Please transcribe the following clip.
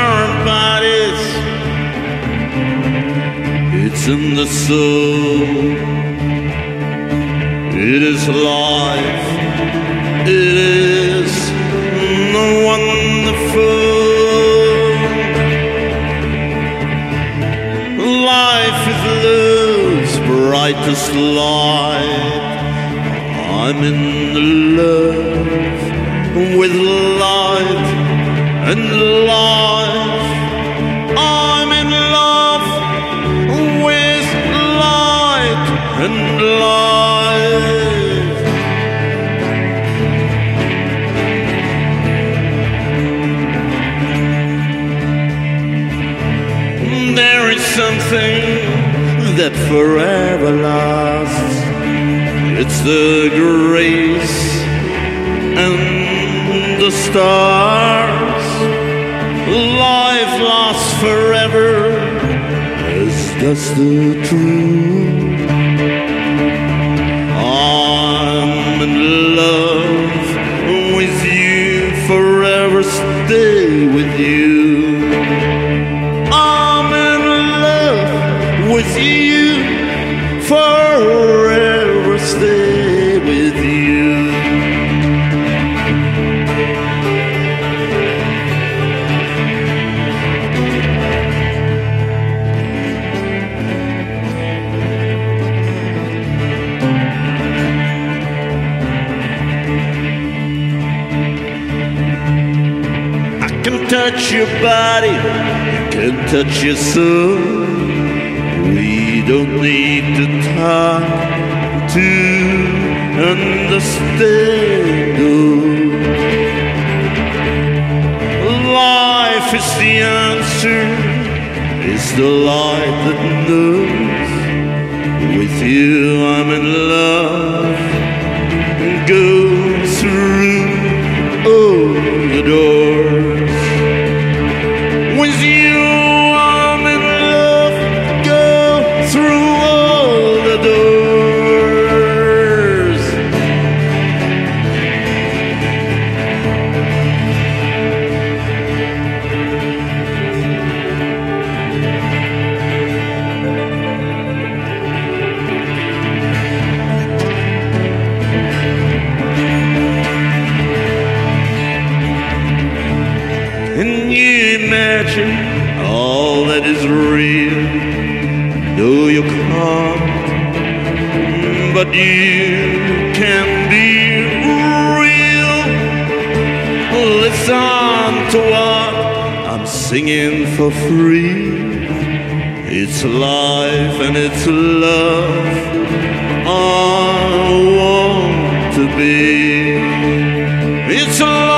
our bodies, it's in the soul. It is life, it is wonderful. Life is love's brightest light. I'm in love with light and life. I'm in love with light and life. There is something that forever lasts. It's the grace and the stars. Life lasts forever, as does the truth. I'm in love with you, forever stay with you. I'm in love with you, forever stay with you. I can touch your body, you can touch your soul. We don't need to talk to understand. Life is the answer, it's the light that knows. With you I'm in love, go through all the doors. With you I'm in love, go through all the doors. Can you imagine all that is real? No, you can't, but you can be real. Listen to what I'm singing for free. It's life and it's love I want to be. It's life.